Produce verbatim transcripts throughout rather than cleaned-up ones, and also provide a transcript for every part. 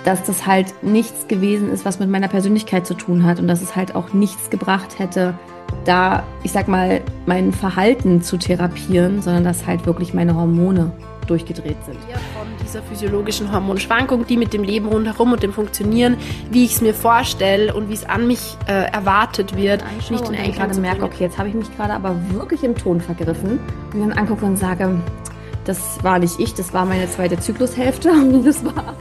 dass das halt nichts gewesen ist, was mit meiner Persönlichkeit zu tun hat und dass es halt auch nichts gebracht hätte, da, ich sag mal, mein Verhalten zu therapieren, sondern dass halt wirklich meine Hormone durchgedreht sind. Ja, von dieser physiologischen Hormonschwankung, die mit dem Leben rundherum und dem Funktionieren, wie ich es mir vorstelle und wie es an mich äh, erwartet wird, Anschaue nicht in und dann Einklang gerade zu merke, bringen. okay, jetzt habe ich mich gerade aber wirklich im Ton vergriffen und dann angucke und sage, das war nicht ich, das war meine zweite Zyklushälfte und das war...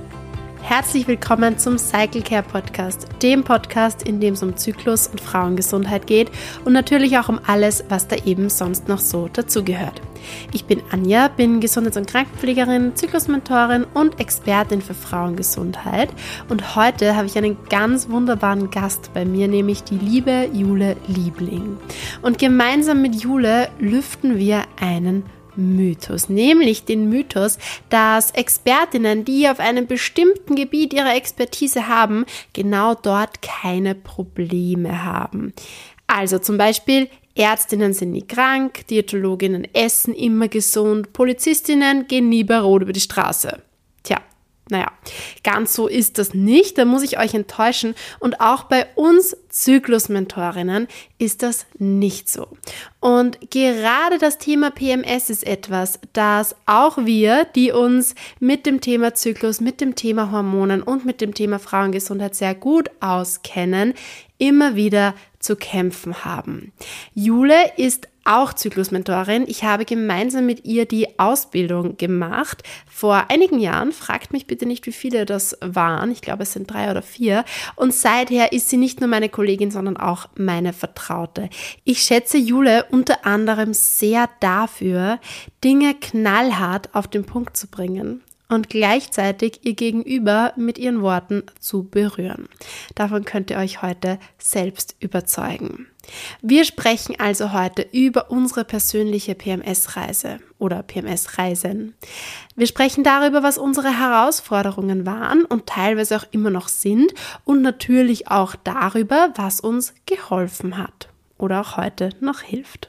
Herzlich willkommen zum Cycle Care Podcast, dem Podcast, in dem es um Zyklus und Frauengesundheit geht und natürlich auch um alles, was da eben sonst noch so dazugehört. Ich bin Anja, bin Gesundheits- und Krankenpflegerin, Zyklusmentorin und Expertin für Frauengesundheit und heute habe ich einen ganz wunderbaren Gast bei mir, nämlich die liebe Jule Liebling. Und gemeinsam mit Jule lüften wir einen Mythos, nämlich den Mythos, dass Expertinnen, die auf einem bestimmten Gebiet ihre Expertise haben, genau dort keine Probleme haben. Also zum Beispiel, Ärztinnen sind nie krank, Diätologinnen essen immer gesund, Polizistinnen gehen nie bei Rot über die Straße. Tja, naja, ganz so ist das nicht, da muss ich euch enttäuschen und auch bei uns Zyklusmentorinnen ist das nicht so. Und gerade das Thema P M S ist etwas, das auch wir, die uns mit dem Thema Zyklus, mit dem Thema Hormonen und mit dem Thema Frauengesundheit sehr gut auskennen, immer wieder zu kämpfen haben. Jule ist auch Zyklusmentorin. Ich habe gemeinsam mit ihr die Ausbildung gemacht. Vor einigen Jahren, fragt mich bitte nicht, wie viele das waren. Ich glaube, es sind drei oder vier. Und seither ist sie nicht nur meine Kollegin, sondern auch meine Vertraute. Ich schätze Jule unter anderem sehr dafür, Dinge knallhart auf den Punkt zu bringen und gleichzeitig ihr Gegenüber mit ihren Worten zu berühren. Davon könnt ihr euch heute selbst überzeugen. Wir sprechen also heute über unsere persönliche P M S-Reise oder P M S-Reisen. Wir sprechen darüber, was unsere Herausforderungen waren und teilweise auch immer noch sind und natürlich auch darüber, was uns geholfen hat oder auch heute noch hilft.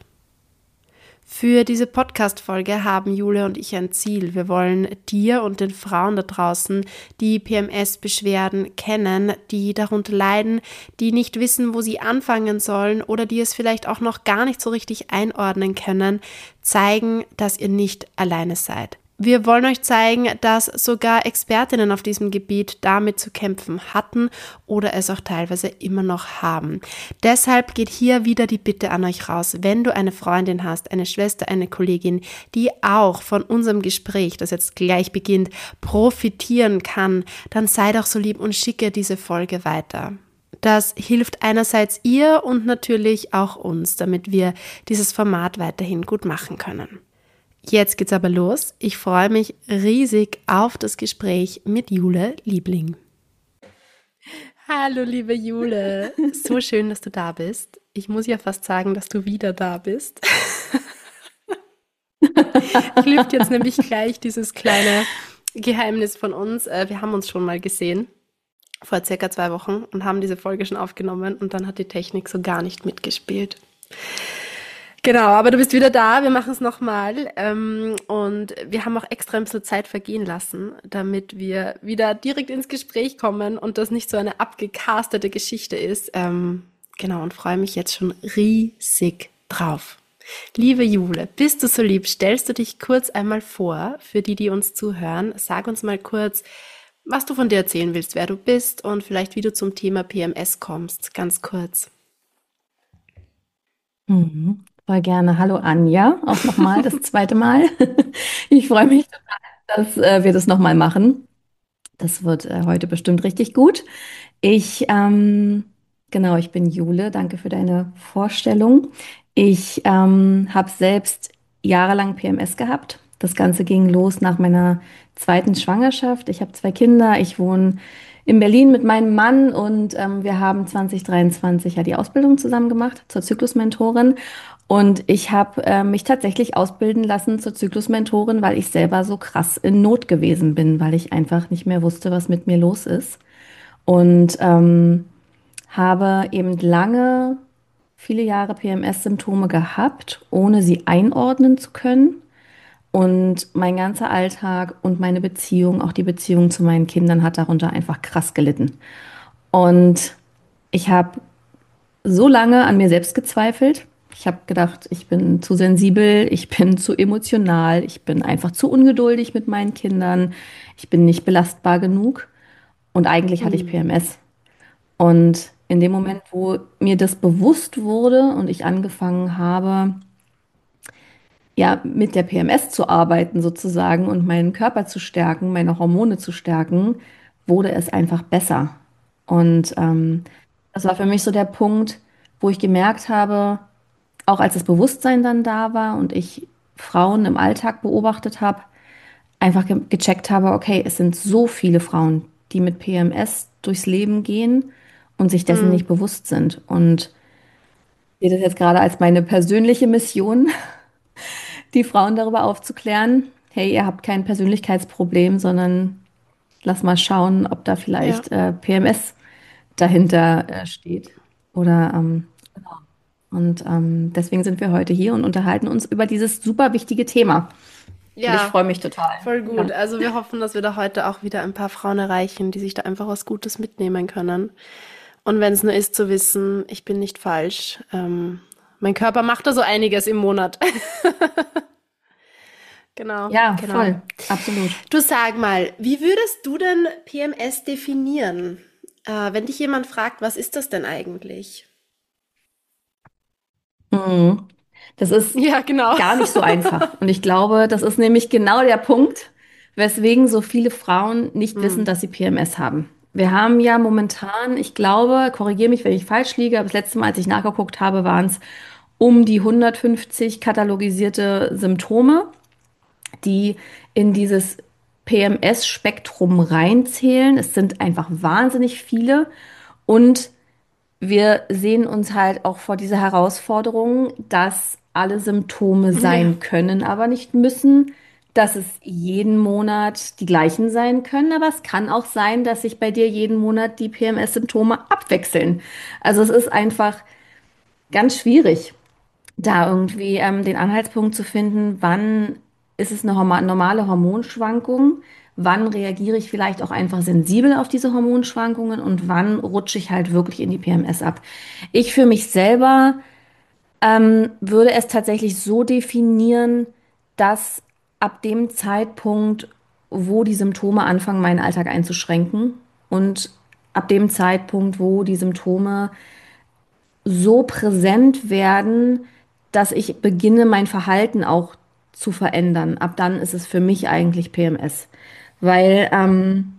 Für diese Podcast-Folge haben Jule und ich ein Ziel. Wir wollen dir und den Frauen da draußen, die P M S-Beschwerden kennen, die darunter leiden, die nicht wissen, wo sie anfangen sollen oder die es vielleicht auch noch gar nicht so richtig einordnen können, zeigen, dass ihr nicht alleine seid. Wir wollen euch zeigen, dass sogar Expertinnen auf diesem Gebiet damit zu kämpfen hatten oder es auch teilweise immer noch haben. Deshalb geht hier wieder die Bitte an euch raus, wenn du eine Freundin hast, eine Schwester, eine Kollegin, die auch von unserem Gespräch, das jetzt gleich beginnt, profitieren kann, dann sei doch so lieb und schicke diese Folge weiter. Das hilft einerseits ihr und natürlich auch uns, damit wir dieses Format weiterhin gut machen können. Jetzt geht's aber los. Ich freue mich riesig auf das Gespräch mit Jule Liebling. Hallo, liebe Jule. So schön, dass du da bist. Ich muss ja fast sagen, dass du wieder da bist. Ich lüfte jetzt nämlich gleich dieses kleine Geheimnis von uns. Wir haben uns schon mal gesehen, vor circa zwei Wochen, und haben diese Folge schon aufgenommen und dann hat die Technik so gar nicht mitgespielt. Genau, aber du bist wieder da, wir machen es nochmal ähm, und wir haben auch extra ein bisschen Zeit vergehen lassen, damit wir wieder direkt ins Gespräch kommen und das nicht so eine abgecastete Geschichte ist. Ähm, genau, und freue mich jetzt schon riesig drauf. Liebe Jule, bist du so lieb, stellst du dich kurz einmal vor, für die, die uns zuhören, sag uns mal kurz, was du von dir erzählen willst, wer du bist und vielleicht wie du zum Thema P M S kommst, ganz kurz. Mhm. Voll gerne. Hallo Anja, auch nochmal das zweite Mal. Ich freue mich total, dass äh, wir das nochmal machen. Das wird äh, heute bestimmt richtig gut. Ich, ähm, genau, ich bin Jule. Danke für deine Vorstellung. Ich ähm, habe selbst jahrelang P M S gehabt. Das Ganze ging los nach meiner zweiten Schwangerschaft. Ich habe zwei Kinder. Ich wohne in Berlin mit meinem Mann und ähm, wir haben zwanzig dreiundzwanzig ja die Ausbildung zusammen gemacht zur Zyklusmentorin. Und ich habe äh, mich tatsächlich ausbilden lassen zur Zyklusmentorin, weil ich selber so krass in Not gewesen bin, weil ich einfach nicht mehr wusste, was mit mir los ist. Und ähm, habe eben lange, viele Jahre P M S-Symptome gehabt, ohne sie einordnen zu können. Und mein ganzer Alltag und meine Beziehung, auch die Beziehung zu meinen Kindern, hat darunter einfach krass gelitten. Und ich habe so lange an mir selbst gezweifelt. Ich habe gedacht, ich bin zu sensibel, ich bin zu emotional, ich bin einfach zu ungeduldig mit meinen Kindern, ich bin nicht belastbar genug. Und eigentlich hatte ich Hm. P M S. Und in dem Moment, wo mir das bewusst wurde und ich angefangen habe, ja, mit der P M S zu arbeiten sozusagen und meinen Körper zu stärken, meine Hormone zu stärken, wurde es einfach besser. Und ähm, das war für mich so der Punkt, wo ich gemerkt habe, auch als das Bewusstsein dann da war und ich Frauen im Alltag beobachtet habe, einfach ge gecheckt habe, okay, es sind so viele Frauen, die mit P M S durchs Leben gehen und sich dessen Hm. nicht bewusst sind. Und ich sehe das jetzt gerade als meine persönliche Mission, die Frauen darüber aufzuklären, hey, ihr habt kein Persönlichkeitsproblem, sondern lass mal schauen, ob da Ja. vielleicht äh, P M S dahinter äh, steht. Oder ähm, und ähm, deswegen sind wir heute hier und unterhalten uns über dieses super wichtige Thema. Und ich Ja, freue mich total. voll gut. Ja. Also wir hoffen, dass wir da heute auch wieder ein paar Frauen erreichen, die sich da einfach was Gutes mitnehmen können. Und wenn es nur ist zu wissen, ich bin nicht falsch. Ähm, mein Körper macht da so einiges im Monat. Genau, Ja, genau. voll, absolut. Du, sag mal, wie würdest du denn P M S definieren? Äh, wenn dich jemand fragt, was ist das denn eigentlich? Mhm. Das ist Ja, genau. gar nicht so einfach. Und ich glaube, das ist nämlich genau der Punkt, weswegen so viele Frauen nicht wissen, Hm. dass sie P M S haben. Wir haben ja momentan, ich glaube, korrigiere mich, wenn ich falsch liege, aber das letzte Mal, als ich nachgeguckt habe, waren es um die hundertfünfzig katalogisierte Symptome, die in dieses P M S-Spektrum reinzählen. Es sind einfach wahnsinnig viele. Und wir sehen uns halt auch vor dieser Herausforderung, dass alle Symptome Ja, sein können, aber nicht müssen, dass es jeden Monat die gleichen sein können, aber es kann auch sein, dass sich bei dir jeden Monat die P M S-Symptome abwechseln. Also es ist einfach ganz schwierig, da irgendwie ähm, den Anhaltspunkt zu finden, wann ist es eine horma- normale Hormonschwankung, wann reagiere ich vielleicht auch einfach sensibel auf diese Hormonschwankungen und wann rutsche ich halt wirklich in die P M S ab. Ich für mich selber ähm, würde es tatsächlich so definieren, dass ab dem Zeitpunkt, wo die Symptome anfangen, meinen Alltag einzuschränken und ab dem Zeitpunkt, wo die Symptome so präsent werden, dass ich beginne, mein Verhalten auch zu verändern. Ab dann ist es für mich eigentlich P M S. Weil ähm,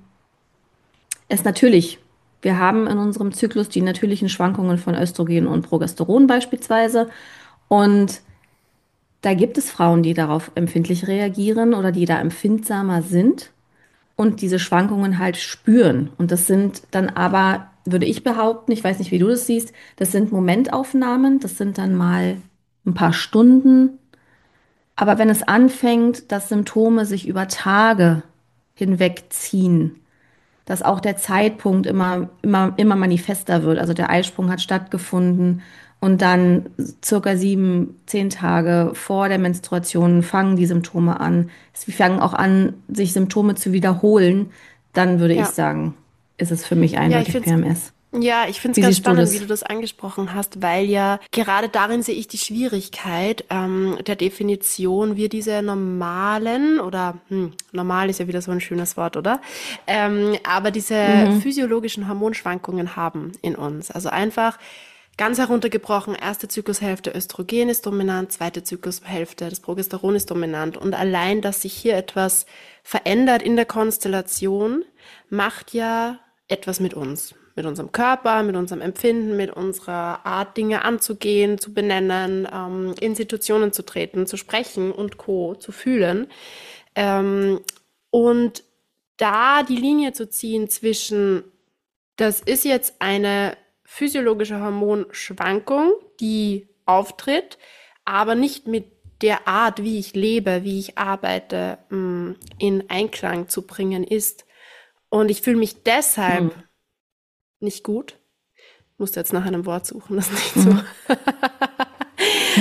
es natürlich, wir haben in unserem Zyklus die natürlichen Schwankungen von Östrogen und Progesteron beispielsweise. Und da gibt es Frauen, die darauf empfindlich reagieren oder die da empfindsamer sind und diese Schwankungen halt spüren. Und das sind dann aber, würde ich behaupten, ich weiß nicht, wie du das siehst, das sind Momentaufnahmen, das sind dann mal ein paar Stunden. Aber wenn es anfängt, dass Symptome sich über Tage hinwegziehen, dass auch der Zeitpunkt immer, immer, immer manifester wird. Also der Eisprung hat stattgefunden und dann circa sieben, zehn Tage vor der Menstruation fangen die Symptome an. Sie fangen auch an, sich Symptome zu wiederholen. Dann würde ich ja. sagen, ist es für mich Ja, ich eindeutig finde P M S. Ja, ich finde es Wie ganz siehst du spannend, wie das? du das angesprochen hast, weil ja gerade darin sehe ich die Schwierigkeit ähm, der Definition, wir diese normalen oder hm, normal ist ja wieder so ein schönes Wort, oder? Ähm, aber diese Mhm. physiologischen Hormonschwankungen haben in uns. Also einfach ganz heruntergebrochen, erste Zyklushälfte Östrogen ist dominant, zweite Zyklushälfte das Progesteron ist dominant. Und allein, dass sich hier etwas verändert in der Konstellation, macht ja etwas mit uns, mit unserem Körper, mit unserem Empfinden, mit unserer Art, Dinge anzugehen, zu benennen, ähm, in Situationen zu treten, zu sprechen und Co., zu fühlen. Ähm, und da die Linie zu ziehen zwischen, das ist jetzt eine physiologische Hormonschwankung, die auftritt, aber nicht mit der Art, wie ich lebe, wie ich arbeite, mh, in Einklang zu bringen ist. Und ich fühle mich deshalb Mhm. nicht gut. Musste jetzt nach einem Wort suchen, das nicht so Mhm.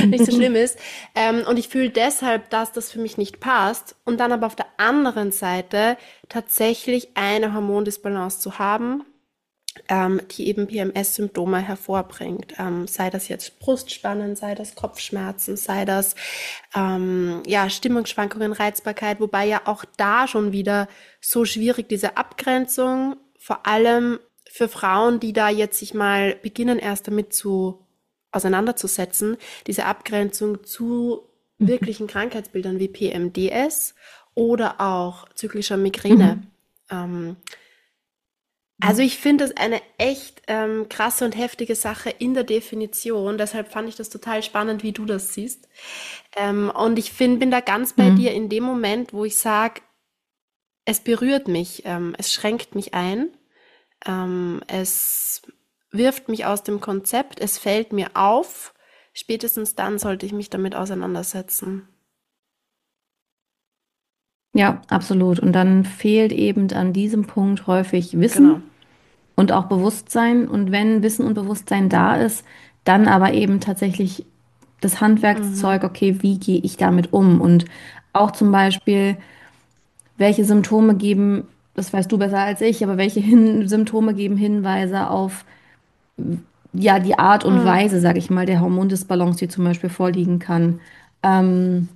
nicht so schlimm ist. Ähm, und ich fühle deshalb, dass das für mich nicht passt. Und dann aber auf der anderen Seite tatsächlich eine Hormondisbalance zu haben, ähm, die eben P M S-Symptome hervorbringt. Ähm, sei das jetzt Brustspannen, sei das Kopfschmerzen, sei das ähm, ja, Stimmungsschwankungen, Reizbarkeit, wobei ja auch da schon wieder so schwierig diese Abgrenzung, vor allem für Frauen, die da jetzt sich mal beginnen, erst damit zu auseinanderzusetzen, diese Abgrenzung zu wirklichen Krankheitsbildern wie P M D S oder auch zyklischer Migräne. Mhm. Ähm, also ich finde das eine echt ähm, krasse und heftige Sache in der Definition. Deshalb fand ich das total spannend, wie du das siehst. Ähm, und ich find, bin da ganz bei dir Mhm. in dem Moment, wo ich sage, es berührt mich, ähm, es schränkt mich ein, ähm, es wirft mich aus dem Konzept, es fällt mir auf. Spätestens dann sollte ich mich damit auseinandersetzen. Ja, absolut. Und dann fehlt eben an diesem Punkt häufig Genau. Wissen und auch Bewusstsein. Und wenn Wissen und Bewusstsein da ist, dann aber eben tatsächlich das Mhm. Handwerkszeug, okay, wie gehe ich damit um? Und auch zum Beispiel, welche Symptome geben, das weißt du besser als ich, aber welche Hin Symptome geben Hinweise auf, ja, die Art und Mhm. Weise, sage ich mal, der Hormondisbalance, die zum Beispiel vorliegen kann. Ähm,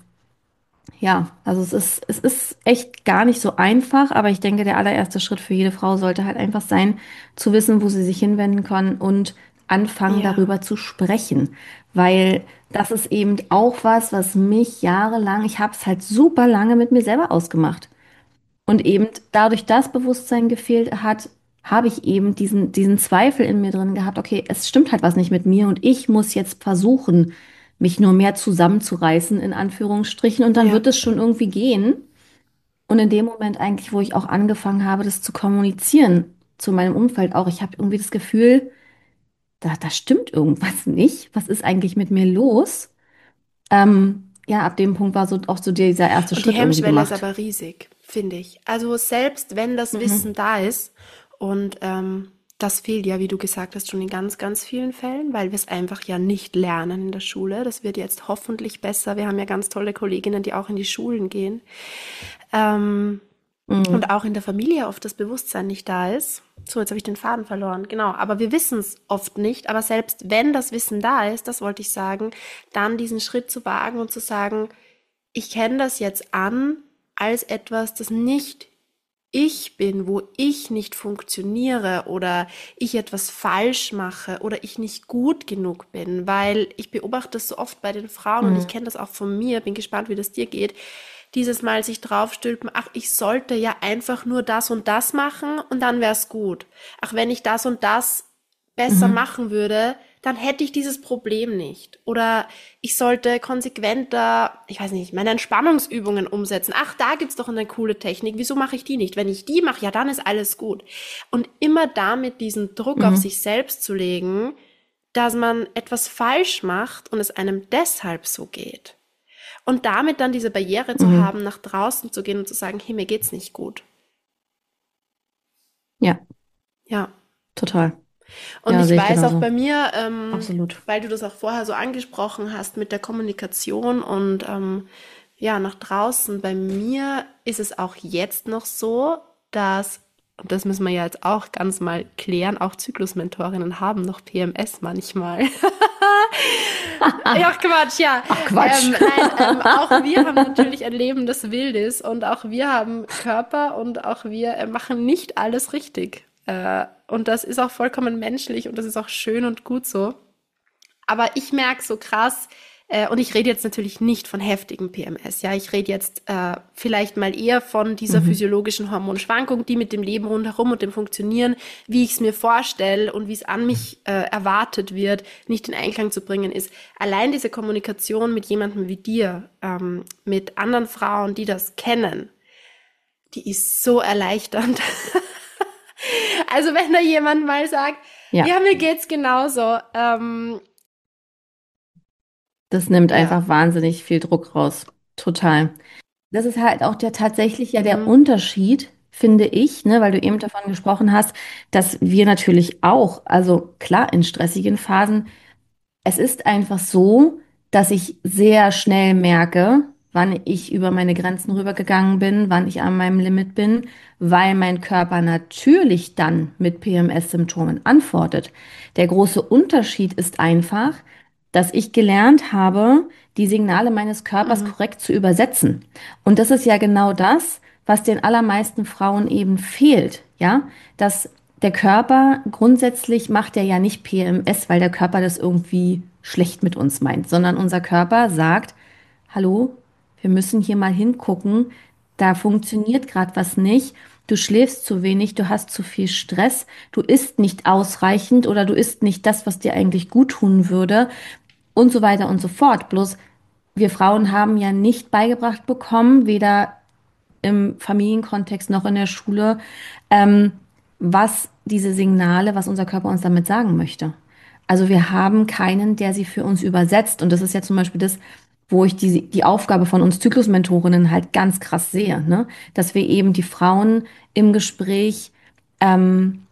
Ja, also es ist, es ist echt gar nicht so einfach, aber ich denke, der allererste Schritt für jede Frau sollte halt einfach sein, zu wissen, wo sie sich hinwenden kann und anfangen, Ja. darüber zu sprechen. Weil das ist eben auch was, was mich jahrelang, ich habe es halt super lange mit mir selber ausgemacht. Und eben dadurch das Bewusstsein gefehlt hat, habe ich eben diesen, diesen Zweifel in mir drin gehabt, okay, es stimmt halt was nicht mit mir und ich muss jetzt versuchen, mich nur mehr zusammenzureißen, in Anführungsstrichen, und dann Ja. wird es schon irgendwie gehen. Und in dem Moment eigentlich, wo ich auch angefangen habe, das zu kommunizieren, zu meinem Umfeld auch, ich habe irgendwie das Gefühl, da, da stimmt irgendwas nicht. Was ist eigentlich mit mir los? Ähm, ja, ab dem Punkt war so auch so dieser erste Und die Schritt irgendwie Hemmschwelle ist gemacht. aber riesig, finde ich. Also selbst wenn das Wissen Mhm. da ist und ähm, das fehlt ja, wie du gesagt hast, schon in ganz, ganz vielen Fällen, weil wir es einfach ja nicht lernen in der Schule. Das wird jetzt hoffentlich besser. Wir haben ja ganz tolle Kolleginnen, die auch in die Schulen gehen. Ähm, und Mhm. auch in der Familie oft das Bewusstsein nicht da ist. So, jetzt habe ich den Faden verloren. Genau, aber wir wissen es oft nicht. Aber selbst wenn das Wissen da ist, das wollte ich sagen, dann diesen Schritt zu wagen und zu sagen, ich kenne das jetzt an als etwas, das nicht ich bin, wo ich nicht funktioniere oder ich etwas falsch mache oder ich nicht gut genug bin, weil ich beobachte das so oft bei den Frauen und ich Mhm. kenne das auch von mir, bin gespannt, wie das dir geht, dieses Mal sich draufstülpen, ach, ich sollte ja einfach nur das und das machen und dann wär's gut. Ach, wenn ich das und das besser Mhm. machen würde, dann hätte ich dieses Problem nicht. Oder ich sollte konsequenter, ich weiß nicht, meine Entspannungsübungen umsetzen. Ach, da gibt's doch eine coole Technik. Wieso mache ich die nicht? Wenn ich die mache, ja, dann ist alles gut. Und immer damit diesen Druck auf Mhm. sich selbst zu legen, dass man etwas falsch macht und es einem deshalb so geht. Und damit dann diese Barriere zu Mhm. haben, nach draußen zu gehen und zu sagen, hey, mir geht's nicht gut. Ja, Ja. total. Und Ja, ich sehe ich weiß auch genauso. bei mir, ähm, Absolut. weil du das auch vorher so angesprochen hast mit der Kommunikation und ähm, ja, nach draußen, bei mir ist es auch jetzt noch so, dass, und das müssen wir ja jetzt auch ganz mal klären, auch Zyklusmentorinnen haben noch P M S manchmal. Ja, Quatsch, ja. Ach Ähm, Quatsch. nein, ähm, auch wir haben natürlich ein Leben, das wild ist und auch wir haben Körper und auch wir äh, machen nicht alles richtig. Äh, und das ist auch vollkommen menschlich und das ist auch schön und gut so. Aber ich merke so krass, äh, und ich rede jetzt natürlich nicht von heftigem P M S, ja, ich rede jetzt äh, vielleicht mal eher von dieser Mhm. physiologischen Hormonschwankung, die mit dem Leben rundherum und dem Funktionieren, wie ich es mir vorstelle und wie es an mich äh, erwartet wird, nicht in Einklang zu bringen ist. Allein diese Kommunikation mit jemandem wie dir, ähm, mit anderen Frauen, die das kennen, die ist so erleichternd. Also wenn da jemand mal sagt, Ja, ja, mir geht's genauso, ähm, das nimmt ja, einfach wahnsinnig viel Druck raus. Total. Das ist halt auch der tatsächlich ja der mhm. Unterschied, finde ich, ne, weil du eben davon gesprochen hast, dass wir natürlich auch, also klar, in stressigen Phasen, es ist einfach so, dass ich sehr schnell merke, wann ich über meine Grenzen rübergegangen bin, wann ich an meinem Limit bin, weil mein Körper natürlich dann mit P M S-Symptomen antwortet. Der große Unterschied ist einfach, dass ich gelernt habe, die Signale meines Körpers Mhm. korrekt zu übersetzen. Und das ist ja genau das, was den allermeisten Frauen eben fehlt, ja, dass der Körper grundsätzlich macht er ja nicht P M S, weil der Körper das irgendwie schlecht mit uns meint, sondern unser Körper sagt, hallo, wir müssen hier mal hingucken, da funktioniert gerade was nicht, du schläfst zu wenig, du hast zu viel Stress, du isst nicht ausreichend oder du isst nicht das, was dir eigentlich gut tun würde und so weiter und so fort. Bloß wir Frauen haben ja nicht beigebracht bekommen, weder im Familienkontext noch in der Schule, ähm, was diese Signale, was unser Körper uns damit sagen möchte. Also wir haben keinen, der sie für uns übersetzt. Und das ist ja zum Beispiel das, wo ich die, die Aufgabe von uns Zyklusmentorinnen halt ganz krass sehe, ne? Dass wir eben die Frauen im Gespräch ähm,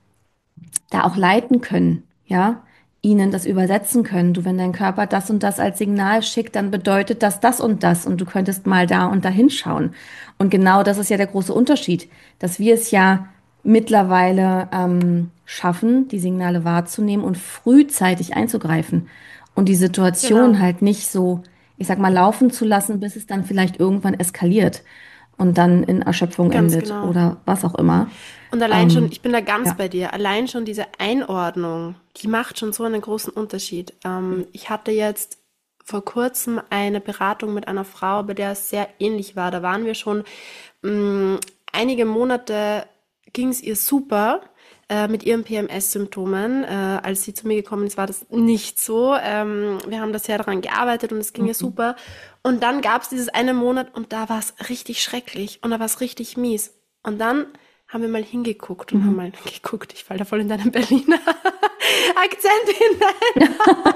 da auch leiten können, ja, ihnen das übersetzen können. Du, wenn dein Körper das und das als Signal schickt, dann bedeutet das das und das und du könntest mal da und da hinschauen. Und genau das ist ja der große Unterschied, dass wir es ja mittlerweile ähm, schaffen, die Signale wahrzunehmen und frühzeitig einzugreifen und die Situation Genau. halt nicht so, ich sag mal, laufen zu lassen, bis es dann vielleicht irgendwann eskaliert und dann in Erschöpfung Ganz endet genau. oder was auch immer. Und allein schon, Ähm, ich bin da ganz ja. bei dir, allein schon diese Einordnung, die macht schon so einen großen Unterschied. Ähm, ich hatte jetzt vor kurzem eine Beratung mit einer Frau, bei der es sehr ähnlich war. Da waren wir schon mh, einige Monate, ging es ihr super äh, mit ihren P M S-Symptomen. Äh, als sie zu mir gekommen ist, war das nicht so. Ähm, wir haben da sehr daran gearbeitet und es ging ihr Mhm. super. Und dann gab es dieses eine Monat und da war es richtig schrecklich und da war es richtig mies. Und dann haben wir mal hingeguckt und haben Mhm. mal geguckt, ich falle da voll in deinen Berliner Akzent hinein.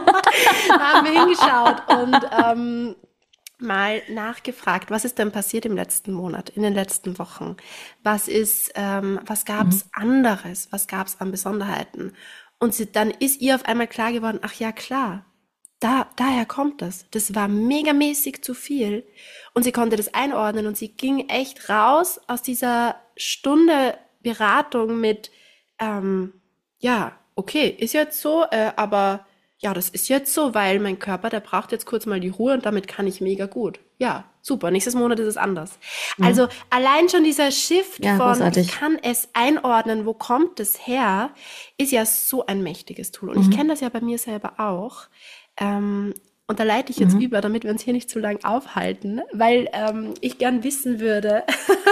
Da haben wir hingeschaut und ähm, mal nachgefragt, was ist denn passiert im letzten Monat, in den letzten Wochen? Was ist, ähm, was Mhm. gab's anderes? Was gab's an Besonderheiten? Und sie, dann ist ihr auf einmal klar geworden, ach ja, klar, da, daher kommt das. Das war megamäßig zu viel. Und sie konnte das einordnen und sie ging echt raus aus dieser Stunde Beratung mit, ähm, ja, okay, ist jetzt so, äh, aber ja, das ist jetzt so, weil mein Körper, der braucht jetzt kurz mal die Ruhe und damit kann ich mega gut. Ja, super. Nächstes Monat ist es anders. Also Mhm. allein schon dieser Shift Ja, von, ich großartig. kann es einordnen, wo kommt es her, ist ja so ein mächtiges Tool. Und ich kenne Mhm. das ja bei mir selber auch. Ähm, und da leite ich jetzt Mhm. über, damit wir uns hier nicht zu lang aufhalten, weil ähm, ich gern wissen würde.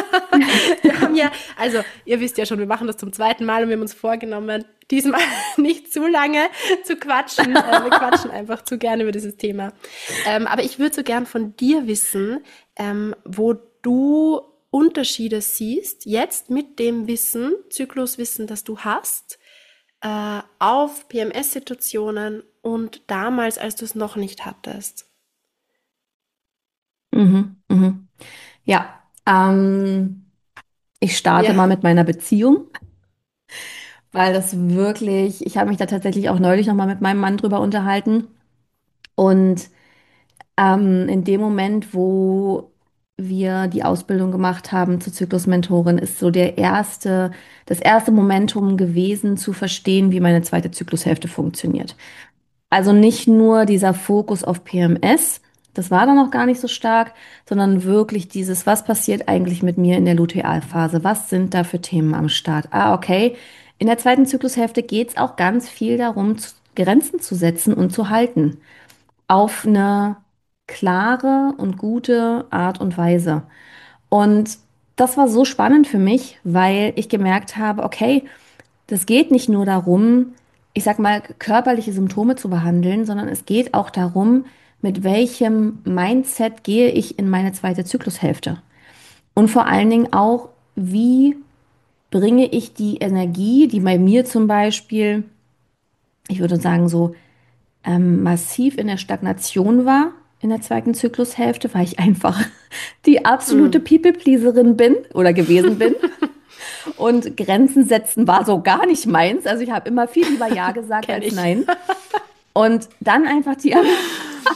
Wir haben ja, also ihr wisst ja schon, wir machen das zum zweiten Mal und wir haben uns vorgenommen, diesmal nicht zu lange zu quatschen. Äh, wir quatschen einfach zu gerne über dieses Thema. Ähm, aber ich würde so gern von dir wissen, ähm, wo du Unterschiede siehst, jetzt mit dem Wissen, Zykluswissen, das du hast, äh, auf P M S-Situationen und damals, als du es noch nicht hattest. Mhm. Mhm. Ja, ähm, ich starte Ja. mal mit meiner Beziehung, weil das wirklich, ich habe mich da tatsächlich auch neulich noch mal mit meinem Mann drüber unterhalten. Und ähm, in dem Moment, wo wir die Ausbildung gemacht haben zur Zyklusmentorin, ist so der erste, das erste Momentum gewesen, zu verstehen, wie meine zweite Zyklushälfte funktioniert. Also nicht nur dieser Fokus auf P M S, das war dann noch gar nicht so stark, sondern wirklich dieses, was passiert eigentlich mit mir in der Lutealphase? Was sind da für Themen am Start? Ah, okay. In der zweiten Zyklushälfte geht es auch ganz viel darum, zu, Grenzen zu setzen und zu halten. Auf eine klare und gute Art und Weise. Und das war so spannend für mich, weil ich gemerkt habe, okay, das geht nicht nur darum, ich sag mal, körperliche Symptome zu behandeln, sondern es geht auch darum, mit welchem Mindset gehe ich in meine zweite Zyklushälfte. Und vor allen Dingen auch, wie bringe ich die Energie, die bei mir zum Beispiel, ich würde sagen, so ähm, massiv in der Stagnation war, in der zweiten Zyklushälfte, weil ich einfach die absolute Hm. People-Pleaserin bin oder gewesen bin. Und Grenzen setzen war so gar nicht meins. Also ich habe immer viel lieber Ja gesagt Kenne als ich. Nein. Und dann einfach die,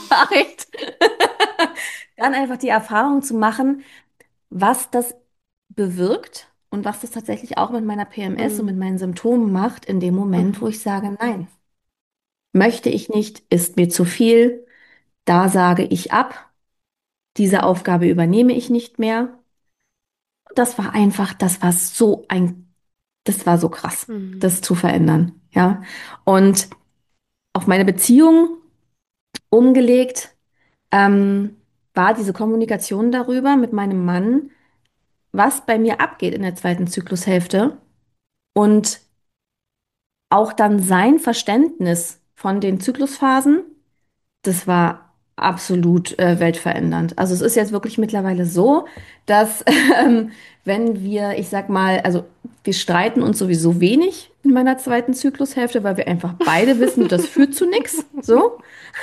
Echt? Dann einfach die Erfahrung zu machen, was das bewirkt und was das tatsächlich auch mit meiner P M S und Mhm. mit meinen Symptomen macht, in dem Moment, wo Mhm. ich sage, nein, möchte ich nicht, ist mir zu viel, da sage ich ab, diese Aufgabe übernehme ich nicht mehr. Das war einfach, das war so ein, das war so krass, Mhm. das zu verändern, ja. Und auf meine Beziehung umgelegt, ähm, war diese Kommunikation darüber mit meinem Mann, was bei mir abgeht in der zweiten Zyklushälfte und auch dann sein Verständnis von den Zyklusphasen, das war absolut äh, weltverändernd. Also es ist jetzt wirklich mittlerweile so, dass ähm, wenn wir, ich sag mal, also wir streiten uns sowieso wenig in meiner zweiten Zyklushälfte, weil wir einfach beide wissen, das führt zu nichts. So.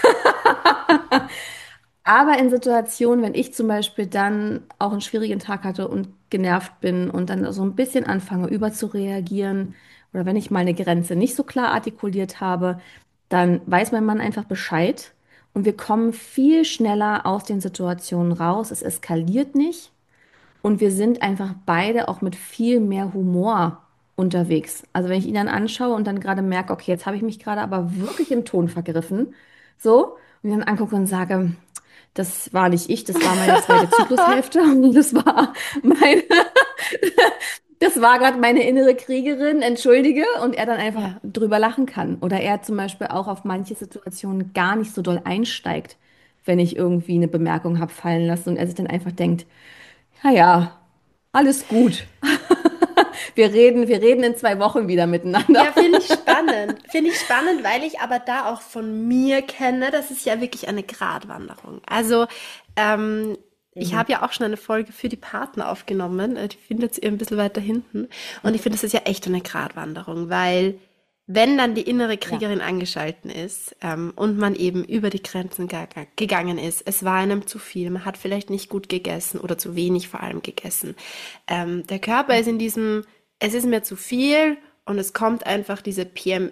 Aber in Situationen, wenn ich zum Beispiel dann auch einen schwierigen Tag hatte und genervt bin und dann so ein bisschen anfange, überzureagieren oder wenn ich mal eine Grenze nicht so klar artikuliert habe, dann weiß mein Mann einfach Bescheid und wir kommen viel schneller aus den Situationen raus. Es eskaliert nicht. Und wir sind einfach beide auch mit viel mehr Humor unterwegs. Also wenn ich ihn dann anschaue und dann gerade merke, okay, jetzt habe ich mich gerade aber wirklich im Ton vergriffen, so, und ihn dann angucke und sage, das war nicht ich, das war meine zweite Zyklushälfte und das war meine, das war gerade meine innere Kriegerin, entschuldige, und er dann einfach Ja. drüber lachen kann. Oder er zum Beispiel auch auf manche Situationen gar nicht so doll einsteigt, wenn ich irgendwie eine Bemerkung habe fallen lassen und er sich dann einfach denkt, ja, ja, alles gut. Wir reden, wir reden in zwei Wochen wieder miteinander. Ja, finde ich spannend. Finde ich spannend, weil ich aber da auch von mir kenne, das ist ja wirklich eine Gratwanderung. Also, ähm, ich Mhm. habe ja auch schon eine Folge für die Partner aufgenommen. äh, Die findet ihr ein bisschen weiter hinten. Und ich finde, das ist ja echt eine Gratwanderung, weil wenn dann die innere Ja. Kriegerin angeschalten ist, ähm, und man eben über die Grenzen ga- gegangen ist, es war einem zu viel, man hat vielleicht nicht gut gegessen oder zu wenig vor allem gegessen. Ähm, der Körper ist in diesem, es ist mir zu viel und es kommt einfach diese P M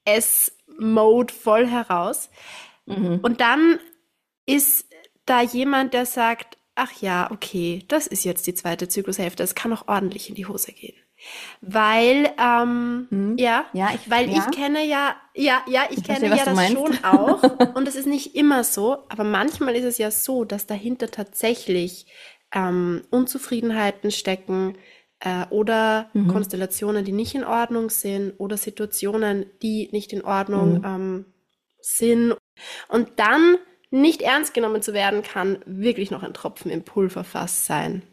S-Mode voll heraus. Mhm. Und dann ist da jemand, der sagt, ach ja, okay, das ist jetzt die zweite Zyklushälfte, es kann auch ordentlich in die Hose gehen. Weil, ähm, Mhm. ja, Ja, ich, weil ich ja, kenne ja, ja, ja, ich ich kenne verstehe, was ja du das meinst. schon auch und es ist nicht immer so, aber manchmal ist es ja so, dass dahinter tatsächlich ähm, Unzufriedenheiten stecken äh, oder Mhm. Konstellationen, die nicht in Ordnung sind oder Situationen, die nicht in Ordnung Mhm. ähm, sind und dann nicht ernst genommen zu werden, kann wirklich noch ein Tropfen im Pulverfass sein.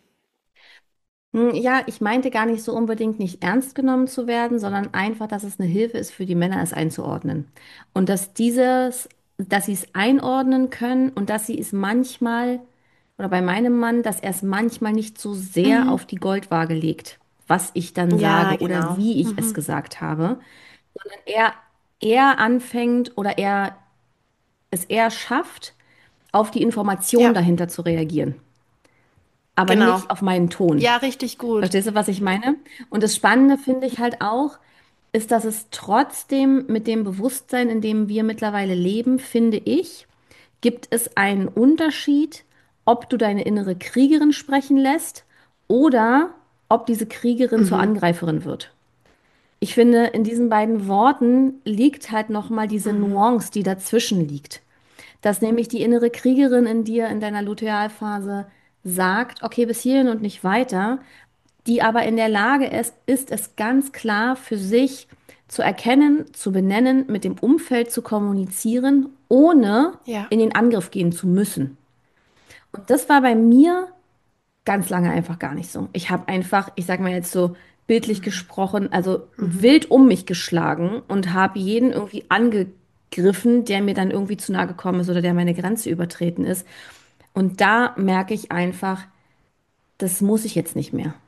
Hm, ja, ich meinte gar nicht so unbedingt nicht ernst genommen zu werden, sondern einfach, dass es eine Hilfe ist für die Männer, es einzuordnen. Und dass dieses, dass sie es einordnen können und dass sie es manchmal, oder bei meinem Mann, dass er es manchmal nicht so sehr Mhm. auf die Goldwaage legt, was ich dann Ja, sage oder genau. wie ich es Mhm. gesagt habe, sondern er, er anfängt oder er es eher schafft, auf die Information Ja, dahinter zu reagieren, aber genau. nicht auf meinen Ton. Ja, richtig gut. Verstehst du, was ich meine? Und das Spannende finde ich halt auch, ist, dass es trotzdem mit dem Bewusstsein, in dem wir mittlerweile leben, finde ich, gibt es einen Unterschied, ob du deine innere Kriegerin sprechen lässt oder ob diese Kriegerin zur Mhm. Angreiferin wird. Ich finde, in diesen beiden Worten liegt halt nochmal diese Mhm. Nuance, die dazwischen liegt. Dass nämlich die innere Kriegerin in dir in deiner Lutealphase sagt, okay, bis hierhin und nicht weiter, die aber in der Lage ist, ist es ganz klar für sich zu erkennen, zu benennen, mit dem Umfeld zu kommunizieren, ohne Ja. in den Angriff gehen zu müssen. Und das war bei mir ganz lange einfach gar nicht so. Ich habe einfach, ich sage mal jetzt so bildlich Mhm. gesprochen, also Mhm. wild um mich geschlagen und habe jeden irgendwie angegriffen, der mir dann irgendwie zu nahe gekommen ist oder der meine Grenze übertreten ist. Und da merke ich einfach, das muss ich jetzt nicht mehr,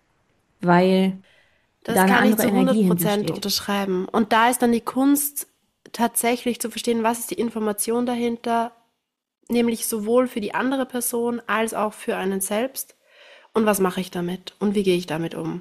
weil da Das eine kann ich andere zu hundert Energie hinter Prozent steht. unterschreiben. Und da ist dann die Kunst tatsächlich zu verstehen, was ist die Information dahinter, nämlich sowohl für die andere Person als auch für einen selbst. Und was mache ich damit? Und wie gehe ich damit um?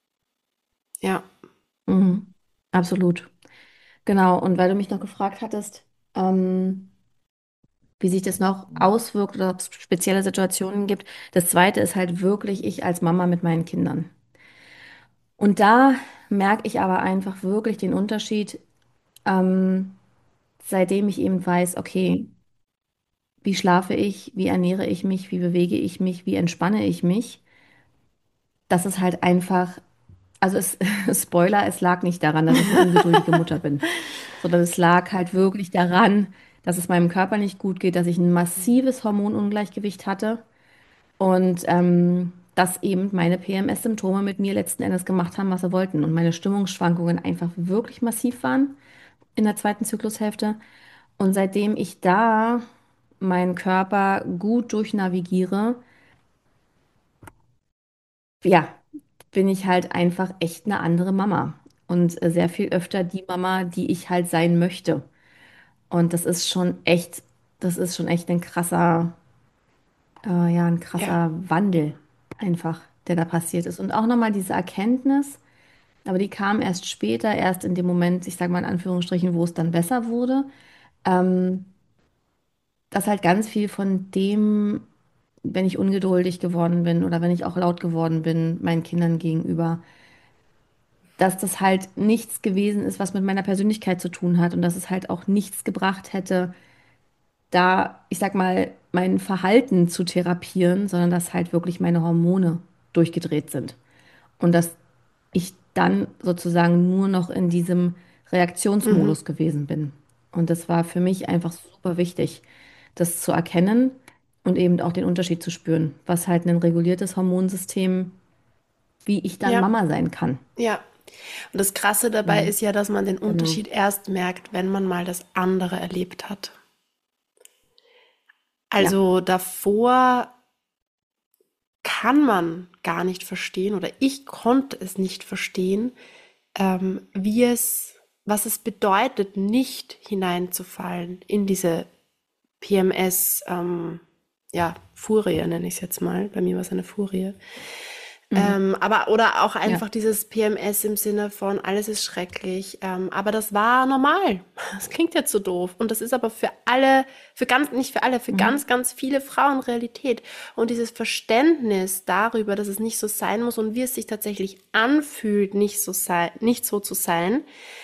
Ja. Mhm. Absolut. Genau. Und weil du mich noch gefragt hattest, ähm, wie sich das noch auswirkt oder ob es spezielle Situationen gibt. Das zweite ist halt wirklich ich als Mama mit meinen Kindern. Und da merke ich aber einfach wirklich den Unterschied, ähm, seitdem ich eben weiß, okay, wie schlafe ich, wie ernähre ich mich, wie bewege ich mich, wie entspanne ich mich. Das ist halt einfach, also es, Spoiler, es lag nicht daran, dass ich eine ungeduldige Mutter bin, sondern es lag halt wirklich daran, dass es meinem Körper nicht gut geht, dass ich ein massives Hormonungleichgewicht hatte und ähm, dass eben meine P M S-Symptome mit mir letzten Endes gemacht haben, was sie wollten und meine Stimmungsschwankungen einfach wirklich massiv waren in der zweiten Zyklushälfte. Und seitdem ich da meinen Körper gut durchnavigiere, ja, bin ich halt einfach echt eine andere Mama und äh, sehr viel öfter die Mama, die ich halt sein möchte. Und das ist schon echt, das ist schon echt ein krasser, äh, ja, ein Ja. krasser Wandel einfach, der da passiert ist. Und auch nochmal diese Erkenntnis, aber die kam erst später, erst in dem Moment, ich sage mal in Anführungsstrichen, wo es dann besser wurde, ähm, dass halt ganz viel von dem, wenn ich ungeduldig geworden bin oder wenn ich auch laut geworden bin, meinen Kindern gegenüber, dass das halt nichts gewesen ist, was mit meiner Persönlichkeit zu tun hat und dass es halt auch nichts gebracht hätte, da, ich sag mal, mein Verhalten zu therapieren, sondern dass halt wirklich meine Hormone durchgedreht sind. Und dass ich dann sozusagen nur noch in diesem Mhm. Reaktionsmodus gewesen bin. Und das war für mich einfach super wichtig, das zu erkennen und eben auch den Unterschied zu spüren, was halt ein reguliertes Hormonsystem, wie ich dann Ja. Mama sein kann. Ja. Und das Krasse dabei Mhm. ist ja, dass man den Genau. Unterschied erst merkt, wenn man mal das andere erlebt hat. Ja. Also davor kann man gar nicht verstehen oder ich konnte es nicht verstehen, ähm, wie es, was es bedeutet, nicht hineinzufallen in diese P M S, ähm, ja, Furie nenne ich es jetzt mal. Bei mir war es eine Furie. Mhm. Ähm, aber oder auch Ja. einfach dieses P M S im Sinne von alles ist schrecklich. Ähm, aber das war normal. Das klingt jetzt so doof. Und das ist aber für alle, für ganz, nicht für alle, für Mhm. ganz, ganz viele Frauen Realität. Und dieses Verständnis darüber, dass es nicht so sein muss und wie es sich tatsächlich anfühlt, nicht so sein, nicht so zu sein,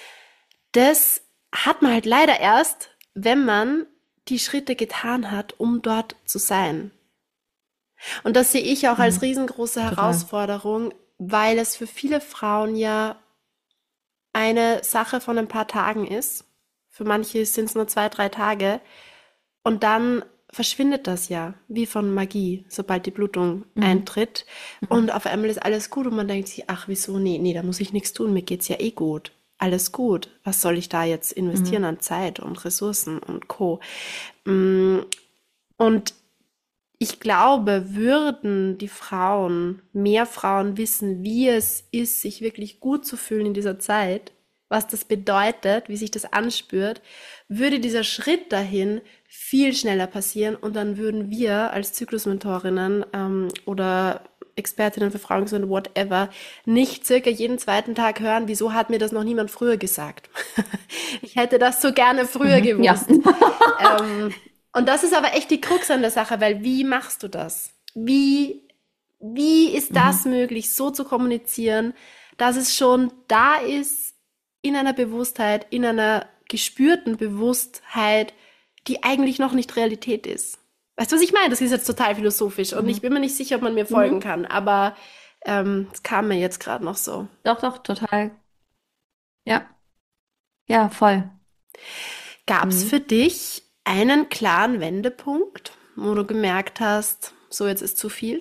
das hat man halt leider erst, wenn man die Schritte getan hat, um dort zu sein. Und das sehe ich auch als Mhm. riesengroße Total. Herausforderung, weil es für viele Frauen ja eine Sache von ein paar Tagen ist. Für manche sind es nur zwei, drei Tage. Und dann verschwindet das ja, wie von Magie, sobald die Blutung Mhm. eintritt. Mhm. Und auf einmal ist alles gut und man denkt sich, ach, wieso? Nee, nee, da muss ich nichts tun, mir geht's ja eh gut. Alles gut. Was soll ich da jetzt investieren Mhm. an Zeit und Ressourcen und Co. Mm, Und ich glaube, würden die Frauen, mehr Frauen wissen, wie es ist, sich wirklich gut zu fühlen in dieser Zeit, was das bedeutet, wie sich das anspürt, würde dieser Schritt dahin viel schneller passieren und dann würden wir als Zyklusmentorinnen ähm, oder Expertinnen für Frauengesundheit, whatever, nicht circa jeden zweiten Tag hören, wieso hat mir das noch niemand früher gesagt. Ich hätte das so gerne früher Mhm. Ja. gewusst. Ähm, und das ist aber echt die Krux an der Sache, weil wie machst du das? Wie, wie ist das Mhm. möglich, so zu kommunizieren, dass es schon da ist, in einer Bewusstheit, in einer gespürten Bewusstheit, die eigentlich noch nicht Realität ist? Weißt du, was ich meine? Das ist jetzt total philosophisch und ich Mhm. bin mir nicht sicher, ob man mir folgen Mhm. kann, aber ähm, es kam mir jetzt gerade noch so. Doch, doch, total. Ja. Ja, voll. Gab es für Mhm. dich einen klaren Wendepunkt, wo du gemerkt hast, so jetzt ist zu viel?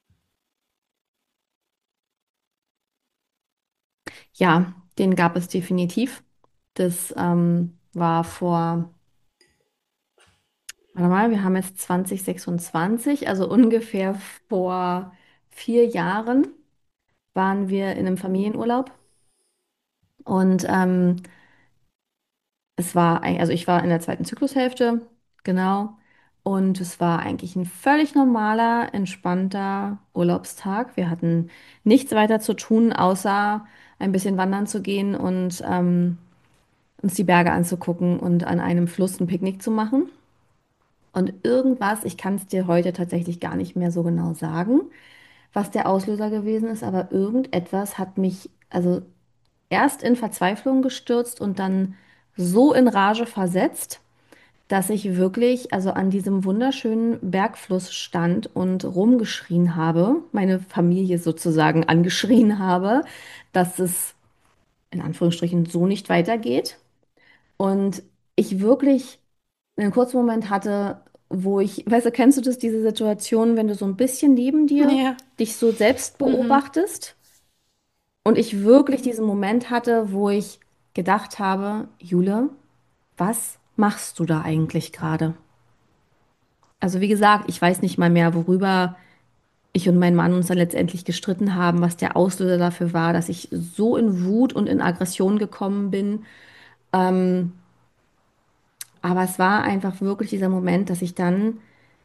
Ja, den gab es definitiv. Das ähm, war vor, warte mal, wir haben jetzt zwanzig sechsundzwanzig, also ungefähr vor vier Jahren waren wir in einem Familienurlaub und ähm, es war, ein- also ich war in der zweiten Zyklushälfte, genau, und es war eigentlich ein völlig normaler, entspannter Urlaubstag. Wir hatten nichts weiter zu tun, außer ein bisschen wandern zu gehen und ähm, uns die Berge anzugucken und an einem Fluss ein Picknick zu machen. Und irgendwas, ich kann es dir heute tatsächlich gar nicht mehr so genau sagen, was der Auslöser gewesen ist, aber irgendetwas hat mich also erst in Verzweiflung gestürzt und dann so in Rage versetzt, dass ich wirklich also an diesem wunderschönen Bergfluss stand und rumgeschrien habe, meine Familie sozusagen angeschrien habe, dass es in Anführungsstrichen so nicht weitergeht. Und ich wirklich einen kurzen Moment hatte, wo ich, weißt du, kennst du das, diese Situation, wenn du so ein bisschen neben dir Ja. dich so selbst Mhm. beobachtest und ich wirklich diesen Moment hatte, wo ich gedacht habe, Jule, was machst du da eigentlich gerade? Also wie gesagt, ich weiß nicht mal mehr, worüber ich und mein Mann uns dann letztendlich gestritten haben, was der Auslöser dafür war, dass ich so in Wut und in Aggression gekommen bin. Ähm, aber es war einfach wirklich dieser Moment, dass ich dann,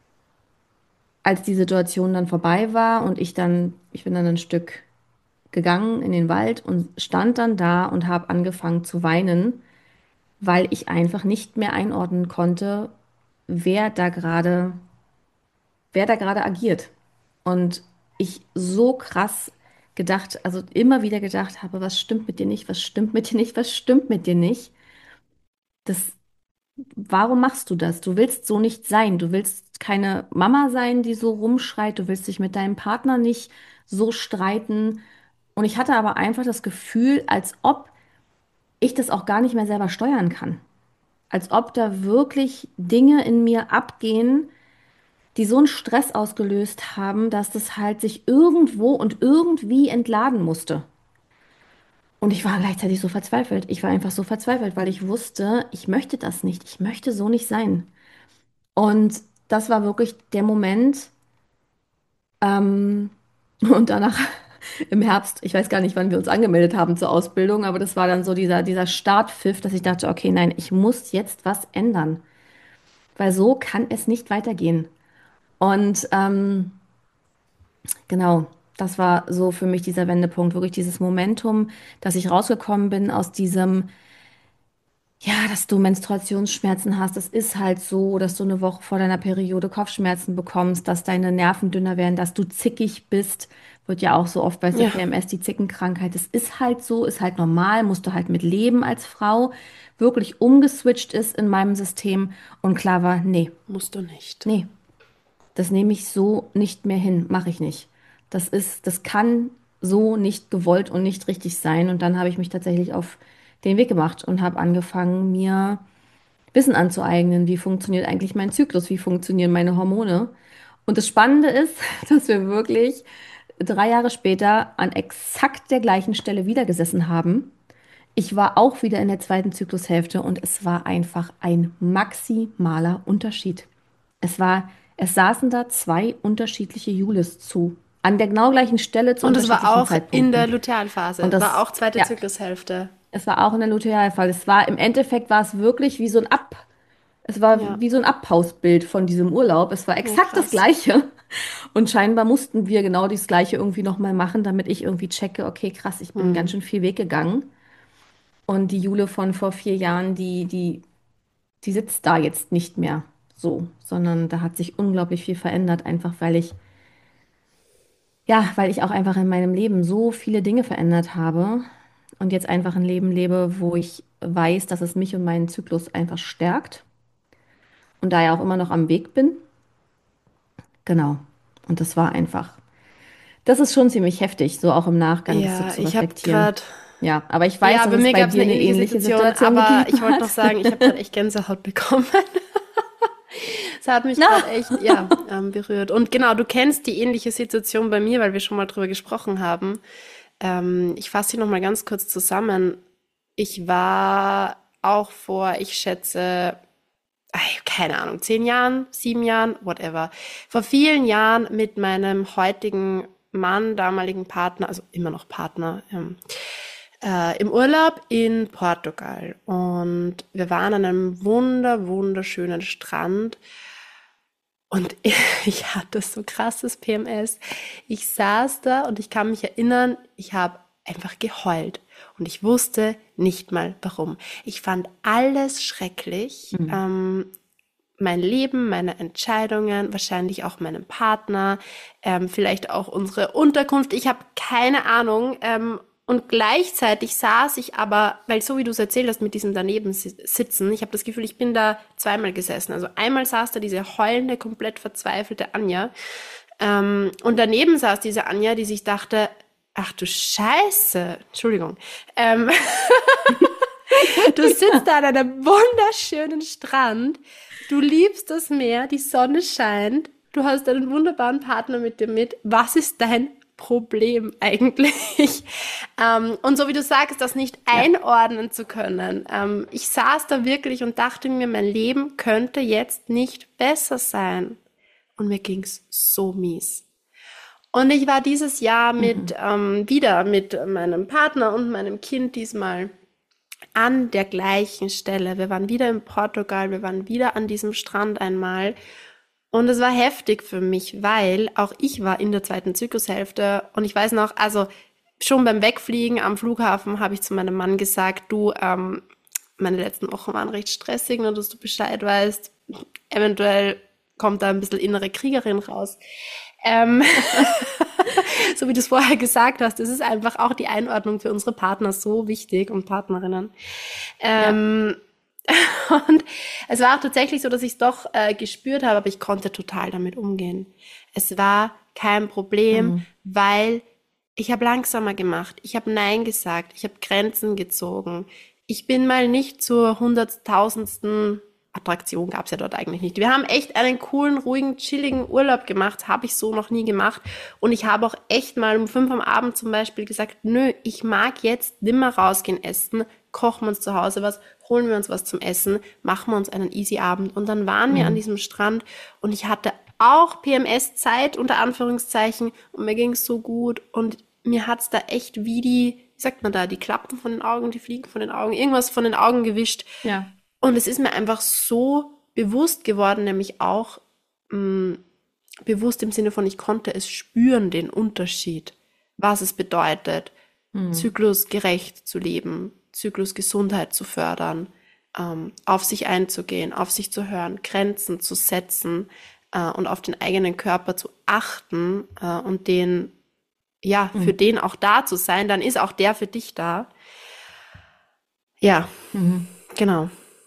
als die Situation dann vorbei war und ich dann, ich bin dann ein Stück gegangen in den Wald und stand dann da und habe angefangen zu weinen, weil ich einfach nicht mehr einordnen konnte, wer da gerade, wer da gerade agiert. Und ich so krass gedacht, also immer wieder gedacht habe, was stimmt mit dir nicht, was stimmt mit dir nicht, was stimmt mit dir nicht? Das, warum machst du das? Du willst so nicht sein. Du willst keine Mama sein, die so rumschreit. Du willst dich mit deinem Partner nicht so streiten. Und ich hatte aber einfach das Gefühl, als ob ich das auch gar nicht mehr selber steuern kann. Als ob da wirklich Dinge in mir abgehen, die so einen Stress ausgelöst haben, dass das halt sich irgendwo und irgendwie entladen musste. Und ich war gleichzeitig so verzweifelt. Ich war einfach so verzweifelt, weil ich wusste, ich möchte das nicht. Ich möchte so nicht sein. Und das war wirklich der Moment. Ähm, und danach im Herbst, ich weiß gar nicht, wann wir uns angemeldet haben zur Ausbildung, aber das war dann so dieser, dieser Startpfiff, dass ich dachte, okay, nein, ich muss jetzt was ändern, weil so kann es nicht weitergehen. Und ähm, genau, das war so für mich dieser Wendepunkt, wirklich dieses Momentum, dass ich rausgekommen bin aus diesem, ja, dass du Menstruationsschmerzen hast. Das ist halt so, dass du eine Woche vor deiner Periode Kopfschmerzen bekommst, dass deine Nerven dünner werden, dass du zickig bist. Wird ja auch so oft bei der Ja, P M S die Zickenkrankheit. Das ist halt so, ist halt normal, musst du halt mit leben als Frau. Wirklich umgeswitcht ist in meinem System und klar war, nee, musst du nicht. nee, das nehme ich so nicht mehr hin, mache ich nicht. Das ist, das kann so nicht gewollt und nicht richtig sein. Und dann habe ich mich tatsächlich auf den Weg gemacht und habe angefangen, mir Wissen anzueignen. Wie funktioniert eigentlich mein Zyklus? Wie funktionieren meine Hormone? Und das Spannende ist, dass wir wirklich drei Jahre später an exakt der gleichen Stelle wieder gesessen haben. Ich war auch wieder in der zweiten Zyklushälfte und es war einfach ein maximaler Unterschied. Es war, es saßen da zwei unterschiedliche Julis zu, an der genau gleichen Stelle zu Und es war unterschiedlichen auch in der Zeitpunkten. Und Lutealphase, war das, auch zweite ja, Zyklushälfte. es war auch in der Lutealfall. Es war, im Endeffekt war es wirklich wie so ein Ab, es war Ja, wie so ein Abhausbild von diesem Urlaub. Es war ja, exakt das krass. Gleiche. Und scheinbar mussten wir genau das Gleiche irgendwie nochmal machen, damit ich irgendwie checke, okay, krass, ich bin ganz Hm. schön viel Weg gegangen. Und die Jule von vor vier Jahren, die, die, die sitzt da jetzt nicht mehr so, sondern da hat sich unglaublich viel verändert, einfach weil ich, ja, weil ich auch einfach in meinem Leben so viele Dinge verändert habe und jetzt einfach ein Leben lebe, wo ich weiß, dass es mich und meinen Zyklus einfach stärkt und da ja auch immer noch am Weg bin. Genau. Und das war einfach, das ist schon ziemlich heftig, so auch im Nachgang das so Ja, zu ich habe reflektieren. gerade, Ja, aber ich weiß, ja, dass bei es mir bei gab es dir eine eine ähnliche ähnliche Situation, Situation aber gegeben ich wollte noch hat. sagen, ich habe gerade echt Gänsehaut bekommen. Es hat mich gerade Na, echt, ja, ähm, berührt. Und genau, du kennst die ähnliche Situation bei mir, weil wir schon mal drüber gesprochen haben. Ähm, ich fasse sie noch mal ganz kurz zusammen. Ich war auch vor, ich schätze, ey, keine Ahnung, zehn Jahren, sieben Jahren, whatever. Vor vielen Jahren mit meinem heutigen Mann, damaligen Partner, also immer noch Partner, ähm, äh, im Urlaub in Portugal. Und wir waren an einem wunder, wunderschönen Strand. Und ich hatte so krasses P M S. Ich saß da und ich kann mich erinnern, ich habe einfach geheult. Und ich wusste nicht mal warum. Ich fand alles schrecklich. hm. Ähm, mein Leben, meine Entscheidungen, wahrscheinlich auch meinen Partner, ähm, vielleicht auch unsere Unterkunft. Ich habe keine Ahnung. Ähm, und gleichzeitig saß ich aber, weil so wie du es erzählt hast mit diesem daneben si- sitzen, ich habe das Gefühl, ich bin da zweimal gesessen. Also einmal saß da diese heulende, komplett verzweifelte Anja. Ähm, und daneben saß diese Anja, die sich dachte, ach du Scheiße, Entschuldigung, ähm, du sitzt da an einem wunderschönen Strand, du liebst das Meer, die Sonne scheint, du hast einen wunderbaren Partner mit dir mit. Was ist dein Problem eigentlich? Ähm, und so wie du sagst, das nicht Ja. einordnen zu können. Ähm, ich saß da wirklich und dachte mir, mein Leben könnte jetzt nicht besser sein. Und mir ging's so mies. Und ich war dieses Jahr mit Mhm. ähm, wieder mit meinem Partner und meinem Kind diesmal an der gleichen Stelle. Wir waren wieder in Portugal, wir waren wieder an diesem Strand einmal. Und es war heftig für mich, weil auch ich war in der zweiten Zyklushälfte und ich weiß noch, also schon beim Wegfliegen am Flughafen habe ich zu meinem Mann gesagt, du, ähm, meine letzten Wochen waren recht stressig, nur dass du Bescheid weißt. Eventuell kommt da ein bisschen innere Kriegerin raus. Ähm, so wie du es vorher gesagt hast, es ist einfach auch die Einordnung für unsere Partner so wichtig und Partnerinnen. Ja. Ähm, und es war auch tatsächlich so, dass ich es doch äh, gespürt habe, aber ich konnte total damit umgehen. Es war kein Problem, Mhm. weil ich habe langsamer gemacht, ich habe Nein gesagt, ich habe Grenzen gezogen. Ich bin mal nicht zur hunderttausendsten Attraktion gab es ja dort eigentlich nicht. Wir haben echt einen coolen, ruhigen, chilligen Urlaub gemacht, habe ich so noch nie gemacht. Und ich habe auch echt mal um fünf am Abend zum Beispiel gesagt, nö, ich mag jetzt nimmer rausgehen essen, kochen wir uns zu Hause was, holen wir uns was zum Essen, machen wir uns einen easy Abend. Und dann waren wir an Mhm. diesem Strand und ich hatte auch P M S-Zeit unter Anführungszeichen und mir ging es so gut und mir hat's da echt wie die, wie sagt man da, die Klappen von den Augen, die Fliegen von den Augen, irgendwas von den Augen gewischt. Ja. Und es ist mir einfach so bewusst geworden, nämlich auch mh, bewusst im Sinne von, ich konnte es spüren, den Unterschied, was es bedeutet, Mhm. zyklusgerecht zu leben, Zyklusgesundheit zu fördern, ähm, auf sich einzugehen, auf sich zu hören, Grenzen zu setzen äh, und auf den eigenen Körper zu achten äh, und den, ja, für Mhm. den auch da zu sein, dann ist auch der für dich da. Ja, Mhm. genau.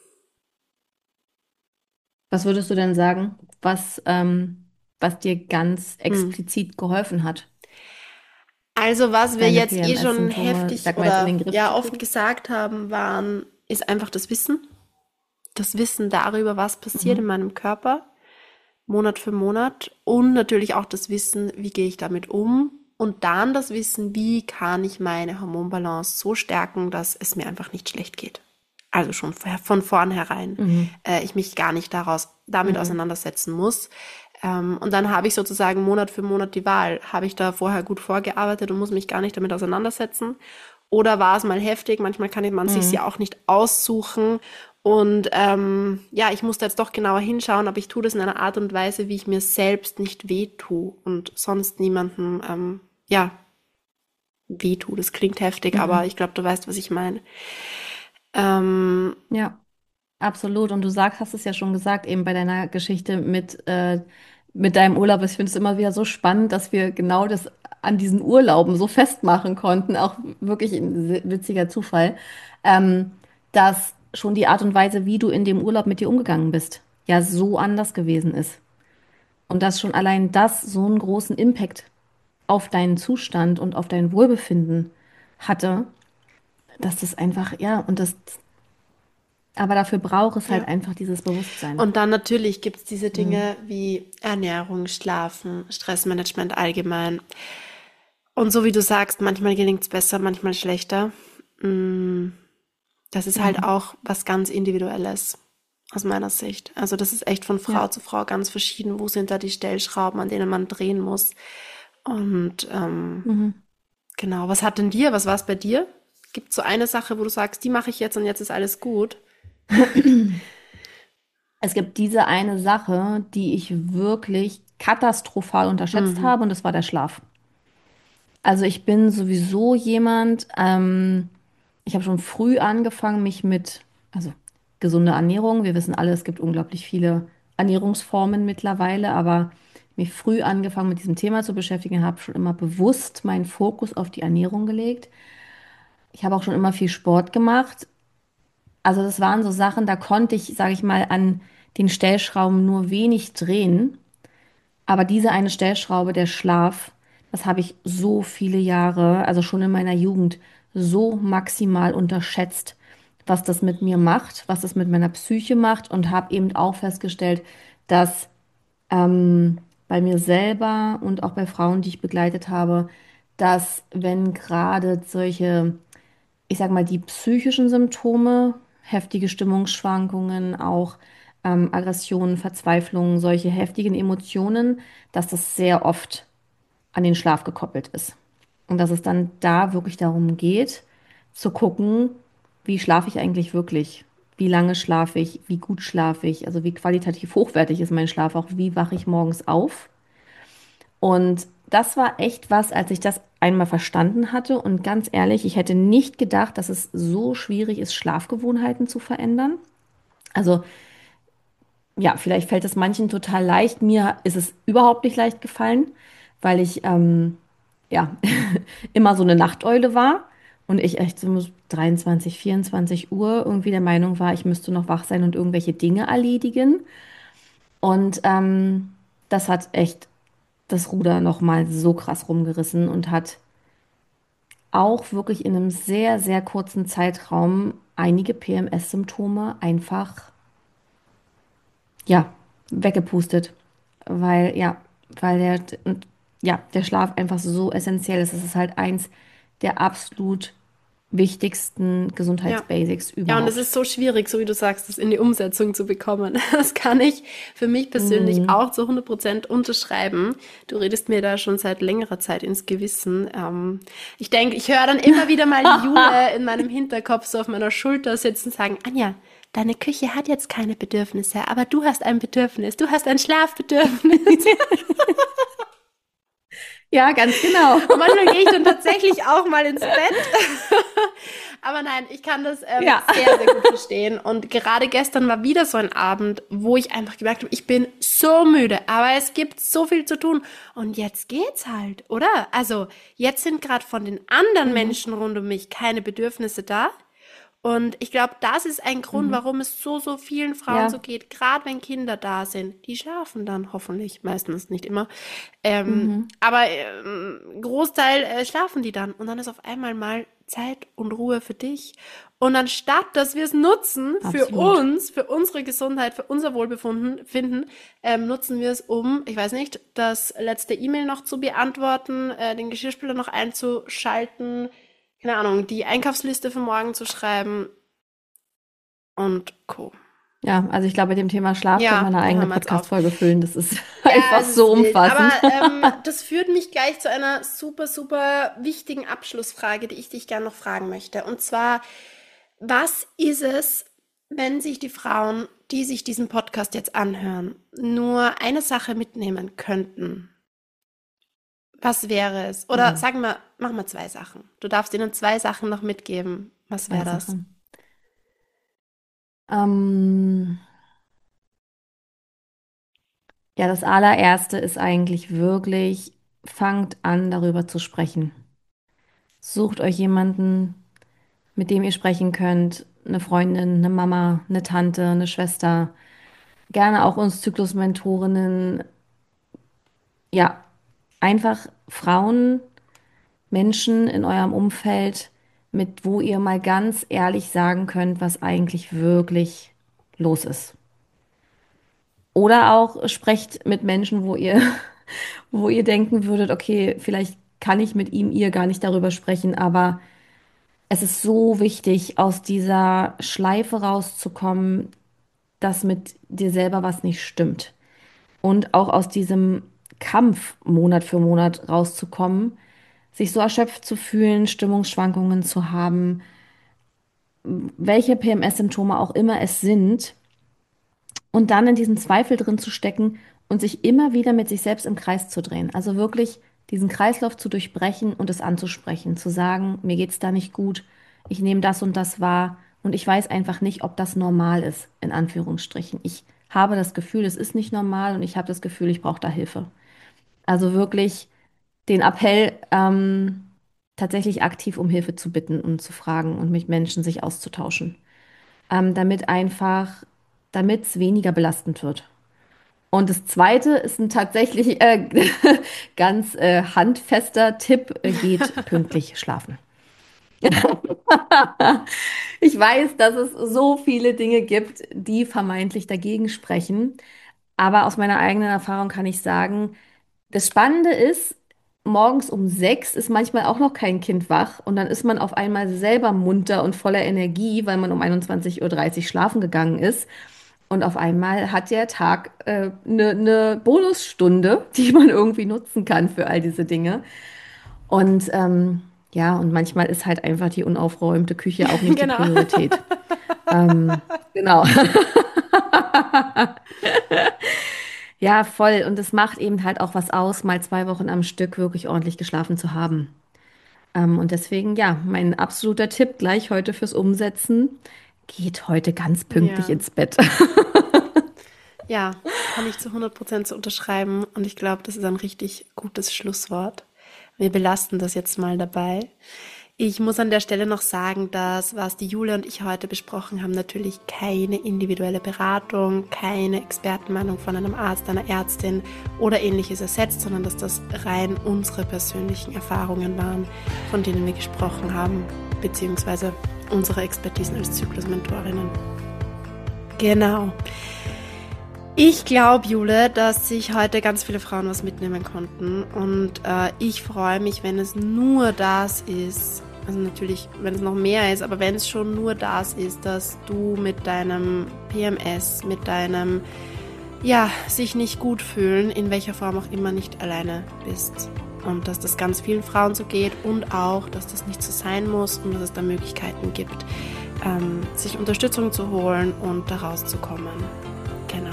Was würdest du denn sagen, was, ähm, was dir ganz Hm. explizit geholfen hat, Also was wir deine jetzt eh schon P M S-Symptome, ich heftig sag mal jetzt in oder den Griff ja zu oft kriegen? gesagt haben, waren, ist einfach das Wissen. Das Wissen darüber, was passiert in Mhm. meinem Körper, Monat für Monat. Und natürlich auch das Wissen, wie gehe ich damit um. Und dann das Wissen, wie kann ich meine Hormonbalance so stärken, dass es mir einfach nicht schlecht geht. Also schon von vornherein Mhm. äh, ich mich gar nicht daraus damit Mhm. auseinandersetzen muss. Ähm, und dann habe ich sozusagen Monat für Monat die Wahl. Habe ich da vorher gut vorgearbeitet und muss mich gar nicht damit auseinandersetzen? Oder war es mal heftig? Manchmal kann man sich ja Mhm. auch nicht aussuchen. Und ähm, ja, ich musste jetzt doch genauer hinschauen, aber ich tue das in einer Art und Weise, wie ich mir selbst nicht wehtue und sonst niemandem ähm, ja, wehtue. Das klingt heftig, aber Mhm. ich glaube, du weißt, was ich meine. Ähm, Ja. Absolut. Und du sagst, hast es ja schon gesagt, eben bei deiner Geschichte mit, äh, mit deinem Urlaub. Ich finde es immer wieder so spannend, dass wir genau das an diesen Urlauben so festmachen konnten. Auch wirklich ein si- witziger Zufall, ähm, dass schon die Art und Weise, wie du in dem Urlaub mit dir umgegangen bist, ja so anders gewesen ist. Und dass schon allein das so einen großen Impact auf deinen Zustand und auf dein Wohlbefinden hatte, dass das einfach, ja, und das, aber dafür braucht es halt ja. einfach dieses Bewusstsein. Und dann natürlich gibt es diese Mhm. Dinge wie Ernährung, Schlafen, Stressmanagement allgemein. Und so wie du sagst, manchmal gelingt es besser, manchmal schlechter. Mm, Das ist halt Mhm. auch was ganz Individuelles aus meiner Sicht. Also das ist echt von Frau Ja. zu Frau ganz verschieden. Wo sind da die Stellschrauben, an denen man drehen muss? Und ähm, Mhm. genau, was hat denn dir, was war es bei dir? Gibt es so eine Sache, wo du sagst, die mache ich jetzt und jetzt ist alles gut? Es gibt diese eine Sache, die ich wirklich katastrophal unterschätzt Mhm. habe, und das war der Schlaf. Also ich bin sowieso jemand, ähm, ich habe schon früh angefangen, mich mit, also gesunde Ernährung, wir wissen alle, es gibt unglaublich viele Ernährungsformen mittlerweile, aber mich früh angefangen mit diesem Thema zu beschäftigen, habe schon immer bewusst meinen Fokus auf die Ernährung gelegt. Ich habe auch schon immer viel Sport gemacht. Also das waren so Sachen, da konnte ich, sage ich mal, an den Stellschrauben nur wenig drehen. Aber diese eine Stellschraube, der Schlaf, das habe ich so viele Jahre, also schon in meiner Jugend, so maximal unterschätzt, was das mit mir macht, was das mit meiner Psyche macht und habe eben auch festgestellt, dass ähm, bei mir selber und auch bei Frauen, die ich begleitet habe, dass wenn gerade solche, ich sag mal, die psychischen Symptome, heftige Stimmungsschwankungen, auch ähm, Aggressionen, Verzweiflungen, solche heftigen Emotionen, dass das sehr oft an den Schlaf gekoppelt ist. Und dass es dann da wirklich darum geht, zu gucken, wie schlafe ich eigentlich wirklich? Wie lange schlafe ich? Wie gut schlafe ich? Also wie qualitativ hochwertig ist mein Schlaf? Auch wie wache ich morgens auf? Und das war echt was, als ich das einmal verstanden hatte. Und ganz ehrlich, ich hätte nicht gedacht, dass es so schwierig ist, Schlafgewohnheiten zu verändern. Also ja, vielleicht fällt es manchen total leicht. Mir ist es überhaupt nicht leicht gefallen, weil ich ähm, ja immer so eine Nachteule war und ich echt so um dreiundzwanzig, vierundzwanzig Uhr irgendwie der Meinung war, ich müsste noch wach sein und irgendwelche Dinge erledigen. Und ähm, das hat echt das Ruder noch mal so krass rumgerissen und hat auch wirklich in einem sehr, sehr kurzen Zeitraum einige P M S-Symptome einfach, ja, weggepustet. Weil, ja, weil der, und, ja, der Schlaf einfach so essentiell ist. Es ist halt eins der absolut wichtigsten Ja. Gesundheitsbasics Ja, und es überhaupt. ist so schwierig, so wie du sagst, das in die Umsetzung zu bekommen. Das kann ich für mich persönlich Mhm. auch zu hundert Prozent unterschreiben. Du redest mir da schon seit längerer Zeit ins Gewissen. Ähm, ich denke, ich höre dann immer wieder mal die Jule in meinem Hinterkopf so auf meiner Schulter sitzen und sagen, Anja, deine Küche hat jetzt keine Bedürfnisse, aber du hast ein Bedürfnis. Du hast ein Schlafbedürfnis. Ja, ganz genau. Und manchmal gehe ich dann tatsächlich auch mal ins Bett. Aber nein, ich kann das ähm, Ja. sehr, sehr gut verstehen. Und gerade gestern war wieder so ein Abend, wo ich einfach gemerkt habe, ich bin so müde, aber es gibt so viel zu tun. Und jetzt geht's halt, oder? Also jetzt sind gerade von den anderen Mhm. Menschen rund um mich keine Bedürfnisse da. Und ich glaube, das ist ein Grund, Mhm. warum es so, so vielen Frauen so Ja. geht, gerade wenn Kinder da sind. Die schlafen dann hoffentlich, meistens nicht immer. Ähm, Mhm. aber ähm, Großteil äh, schlafen die dann. Und dann ist auf einmal mal Zeit und Ruhe für dich. Und anstatt, dass wir es nutzen für Absolut. uns, für unsere Gesundheit, für unser Wohlbefinden, finden, ähm, nutzen wir es, um, ich weiß nicht, das letzte E-Mail noch zu beantworten, äh, den Geschirrspüler noch einzuschalten, keine Ahnung, die Einkaufsliste für morgen zu schreiben und Co. Ja, also ich glaube, mit dem Thema Schlaf können wir Ja, eine da eigene hören wir jetzt auf. Podcast-Folge füllen. Das ist Ja, einfach es ist so wild. Aber umfassend. ähm, das führt mich gleich zu einer super, super wichtigen Abschlussfrage, die ich dich gerne noch fragen möchte. Und zwar, was ist es, wenn sich die Frauen, die sich diesen Podcast jetzt anhören, nur eine Sache mitnehmen könnten? Was wäre es? Oder Mhm. sagen wir, machen wir zwei Sachen. Du darfst ihnen zwei Sachen noch mitgeben. Was Zwei wäre das? Sachen. Ähm, ja, das allererste ist eigentlich wirklich, fangt an, darüber zu sprechen. Sucht euch jemanden, mit dem ihr sprechen könnt. Eine Freundin, eine Mama, eine Tante, eine Schwester. Gerne auch uns Zyklusmentorinnen. Ja, einfach Frauen, Menschen in eurem Umfeld, mit wo ihr mal ganz ehrlich sagen könnt, was eigentlich wirklich los ist. Oder auch sprecht mit Menschen, wo ihr, wo ihr denken würdet, okay, vielleicht kann ich mit ihm, ihr gar nicht darüber sprechen, aber es ist so wichtig, aus dieser Schleife rauszukommen, dass mit dir selber was nicht stimmt. Und auch aus diesem Kampf Monat für Monat rauszukommen, sich so erschöpft zu fühlen, Stimmungsschwankungen zu haben, welche P M S-Symptome auch immer es sind, und dann in diesen Zweifel drin zu stecken und sich immer wieder mit sich selbst im Kreis zu drehen. Also wirklich diesen Kreislauf zu durchbrechen und es anzusprechen, zu sagen, mir geht's da nicht gut, ich nehme das und das wahr und ich weiß einfach nicht, ob das normal ist, in Anführungsstrichen. Ich habe das Gefühl, es ist nicht normal und ich habe das Gefühl, ich brauche da Hilfe. Also wirklich den Appell, ähm, tatsächlich aktiv um Hilfe zu bitten und zu fragen und mit Menschen sich auszutauschen, ähm, damit einfach, damit es weniger belastend wird. Und das Zweite ist ein tatsächlich äh, ganz äh, handfester Tipp, äh, geht pünktlich schlafen. Ich weiß, dass es so viele Dinge gibt, die vermeintlich dagegen sprechen, aber aus meiner eigenen Erfahrung kann ich sagen, das Spannende ist, morgens um sechs ist manchmal auch noch kein Kind wach und dann ist man auf einmal selber munter und voller Energie, weil man um einundzwanzig Uhr dreißig schlafen gegangen ist. Und auf einmal hat der Tag eine äh, ne ne Bonusstunde, die man irgendwie nutzen kann für all diese Dinge. Und ähm, ja, und manchmal ist halt einfach die unaufgeräumte Küche auch nicht die Genau. Priorität. Ähm, genau. Ja, voll. Und es macht eben halt auch was aus, mal zwei Wochen am Stück wirklich ordentlich geschlafen zu haben. Ähm, und deswegen, ja, mein absoluter Tipp gleich heute fürs Umsetzen: geht heute ganz pünktlich Ja. ins Bett. Ja, kann ich zu hundert Prozent so unterschreiben und ich glaube, das ist ein richtig gutes Schlusswort. Wir belasten das jetzt mal dabei. Ich muss an der Stelle noch sagen, dass was die Jule und ich heute besprochen haben, natürlich keine individuelle Beratung, keine Expertenmeinung von einem Arzt, einer Ärztin oder ähnliches ersetzt, sondern dass das rein unsere persönlichen Erfahrungen waren, von denen wir gesprochen haben, beziehungsweise unsere Expertisen als Zyklusmentorinnen. Genau. Ich glaube, Jule, dass sich heute ganz viele Frauen was mitnehmen konnten und äh, ich freue mich, wenn es nur das ist, also natürlich, wenn es noch mehr ist, aber wenn es schon nur das ist, dass du mit deinem P M S, mit deinem, ja, sich nicht gut fühlen, in welcher Form auch immer, nicht alleine bist. Und dass das ganz vielen Frauen so geht und auch, dass das nicht so sein muss und dass es da Möglichkeiten gibt, ähm, sich Unterstützung zu holen und da rauszukommen. Genau.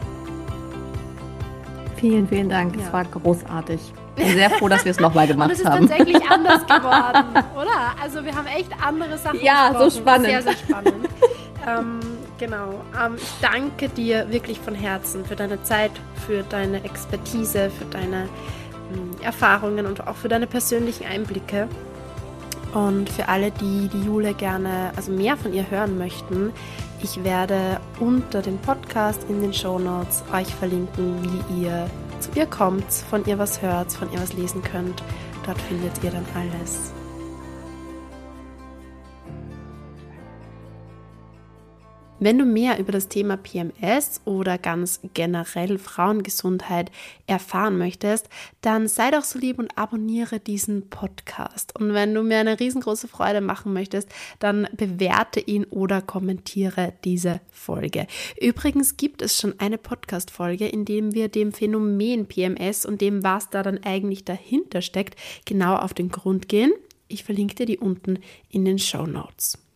Vielen, vielen Dank. Es Ja. war großartig. Ich bin sehr froh, dass wir es nochmal gemacht Und es ist haben. tatsächlich anders geworden, oder? Also wir haben echt andere Sachen Ja, so besprochen. spannend. Sehr, sehr spannend. ähm, genau. Ähm, ich danke dir wirklich von Herzen für deine Zeit, für deine Expertise, für deine ähm, Erfahrungen und auch für deine persönlichen Einblicke. Und für alle, die die Jule gerne, also mehr von ihr hören möchten, ich werde unter dem Podcast in den Shownotes euch verlinken, wie ihr zu ihr kommt, von ihr was hört, von ihr was lesen könnt. Dort findet ihr dann alles. Wenn du mehr über das Thema P M S oder ganz generell Frauengesundheit erfahren möchtest, dann sei doch so lieb und abonniere diesen Podcast. Und wenn du mir eine riesengroße Freude machen möchtest, dann bewerte ihn oder kommentiere diese Folge. Übrigens gibt es schon eine Podcast-Folge, in dem wir dem Phänomen P M S und dem, was da dann eigentlich dahinter steckt, genau auf den Grund gehen. Ich verlinke dir die unten in den Shownotes.